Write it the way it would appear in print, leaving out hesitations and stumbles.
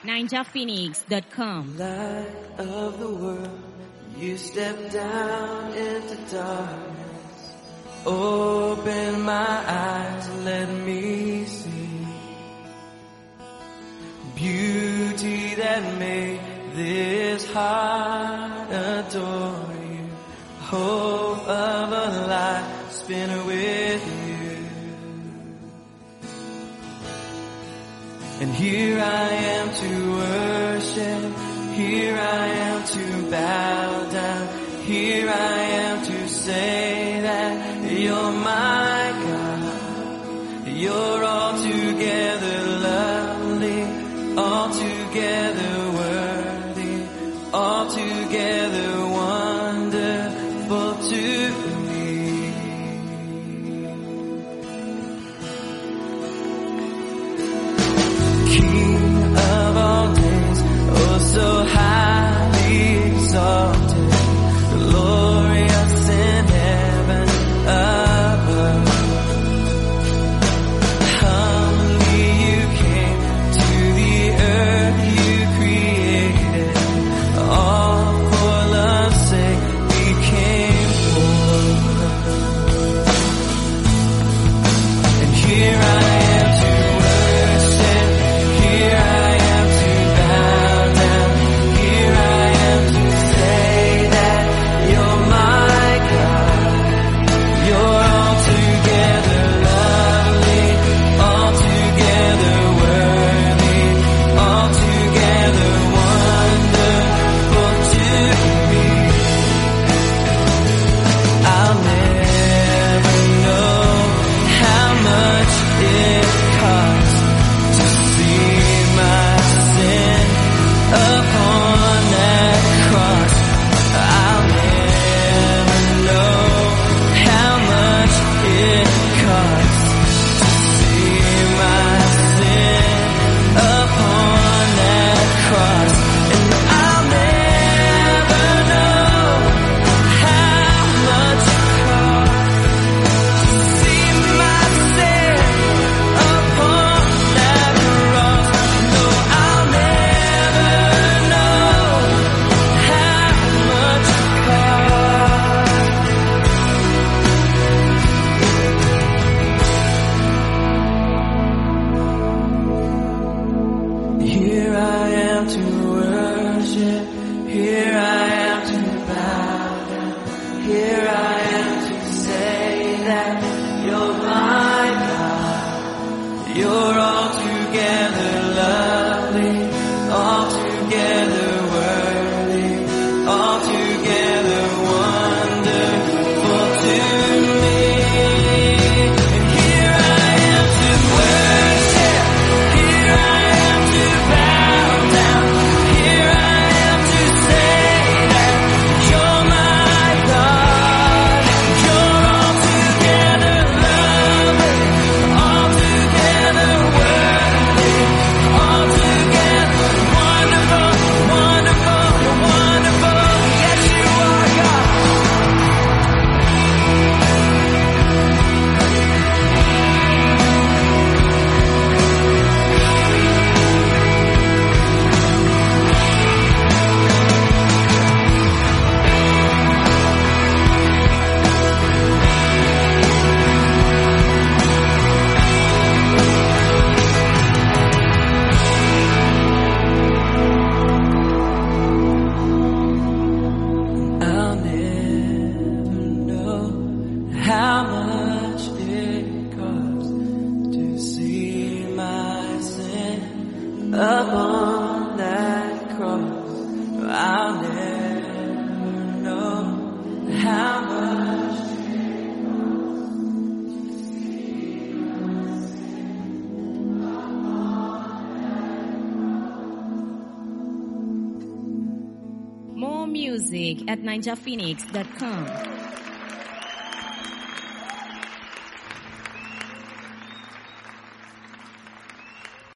NinjaPhoenix.com. Light of the world, you step down into darkness. Open my eyes, let me see beauty that made this heart adore you. Hope of a life spent with you. And here I am to worship, here I am to bow down, here I am to say that you're my God. You're altogether lovely, altogether worthy, altogether wonderful to me. King of all days, oh so highly exalted, glorious in heaven above. Humbly you came to the earth you created, all for love's sake became poor. And here I am to worship, here I am to bow down, here I am to say that you're my God. You're altogether lovely, altogether worthy, altogether wonderful to me. I'll never know how much it costs to see my sin upon that cross. I'll never know how much it costs to see my sin upon that cross. And I'll never know how much it costs to see my sin upon that cross. No, I'll never know how much it costs. Here I am to worship, here I am to bow down, here I am to say that you're my God. You're altogether lovely, altogether worthy, altogether wonderful to me. And here I am to worship, here I am to bow down, here I am to say that you're my God. You're altogether lovely, altogether worthy, altogether wonderful, wonderful, wonderful. Yes, you are God. I'll never know how much it costs to see my sin upon that cross. I'll never know how much More music at NinjaPhoenix.com.